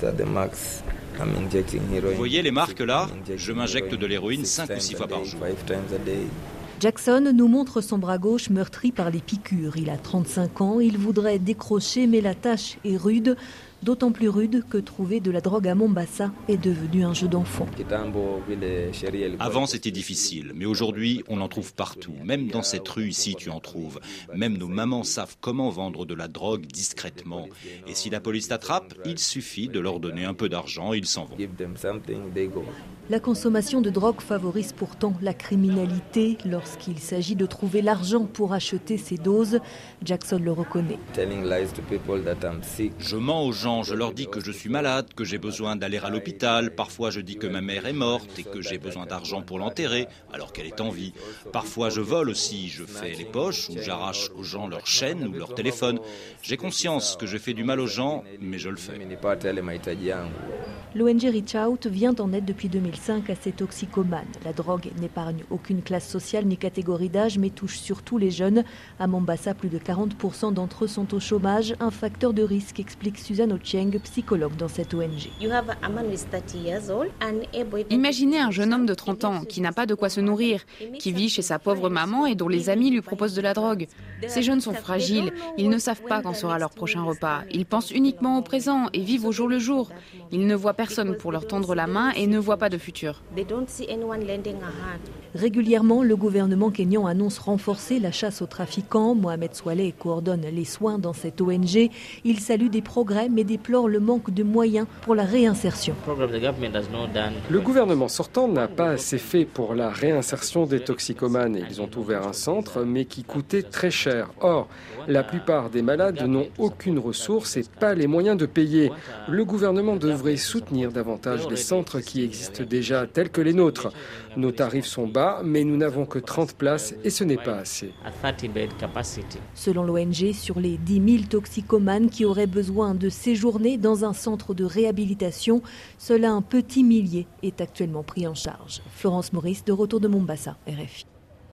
Vous voyez les marques là? Je m'injecte de l'héroïne 5 ou 6 fois par jour. Jackson nous montre son bras gauche meurtri par les piqûres. Il a 35 ans, il voudrait décrocher, mais la tâche est rude. D'autant plus rude que trouver de la drogue à Mombasa est devenu un jeu d'enfant. Avant c'était difficile, mais aujourd'hui on en trouve partout. Même dans cette rue ici tu en trouves. Même nos mamans savent comment vendre de la drogue discrètement. Et si la police t'attrape, il suffit de leur donner un peu d'argent et ils s'en vont. La consommation de drogue favorise pourtant la criminalité. Lorsqu'il s'agit de trouver l'argent pour acheter ces doses, Jackson le reconnaît. Je mens aux gens, je leur dis que je suis malade, que j'ai besoin d'aller à l'hôpital. Parfois je dis que ma mère est morte et que j'ai besoin d'argent pour l'enterrer alors qu'elle est en vie. Parfois je vole aussi, je fais les poches ou j'arrache aux gens leur chaîne ou leur téléphone. J'ai conscience que je fais du mal aux gens, mais je le fais. L'ONG Reach Out vient en aide depuis 2005 à ces toxicomanes. La drogue n'épargne aucune classe sociale ni catégorie d'âge, mais touche surtout les jeunes. À Mombasa, plus de 40% d'entre eux sont au chômage, un facteur de risque, explique Suzanne Ochieng, psychologue dans cette ONG. Imaginez un jeune homme de 30 ans qui n'a pas de quoi se nourrir, qui vit chez sa pauvre maman et dont les amis lui proposent de la drogue. Ces jeunes sont fragiles, ils ne savent pas quand sera leur prochain repas. Ils pensent uniquement au présent et vivent au jour le jour. Ils ne voient personne pour leur tendre la main et ne voient pas de futur. Régulièrement, le gouvernement kényan annonce renforcer la chasse aux trafiquants. Mohamed Swaleh coordonne les soins dans cette ONG. Il salue des progrès mais déplore le manque de moyens pour la réinsertion. Le gouvernement sortant n'a pas assez fait pour la réinsertion des toxicomanes. Ils ont ouvert un centre mais qui coûtait très cher. Or, la plupart des malades n'ont aucune ressource et pas les moyens de payer. Le gouvernement devrait soutenir davantage les centres qui existent déjà, tels que les nôtres. Nos tarifs sont bas, mais nous n'avons que 30 places et ce n'est pas assez. Selon l'ONG, sur les 10 000 toxicomanes qui auraient besoin de séjourner dans un centre de réhabilitation, seul un petit millier est actuellement pris en charge. Florence Maurice, de retour de Mombasa, RFI.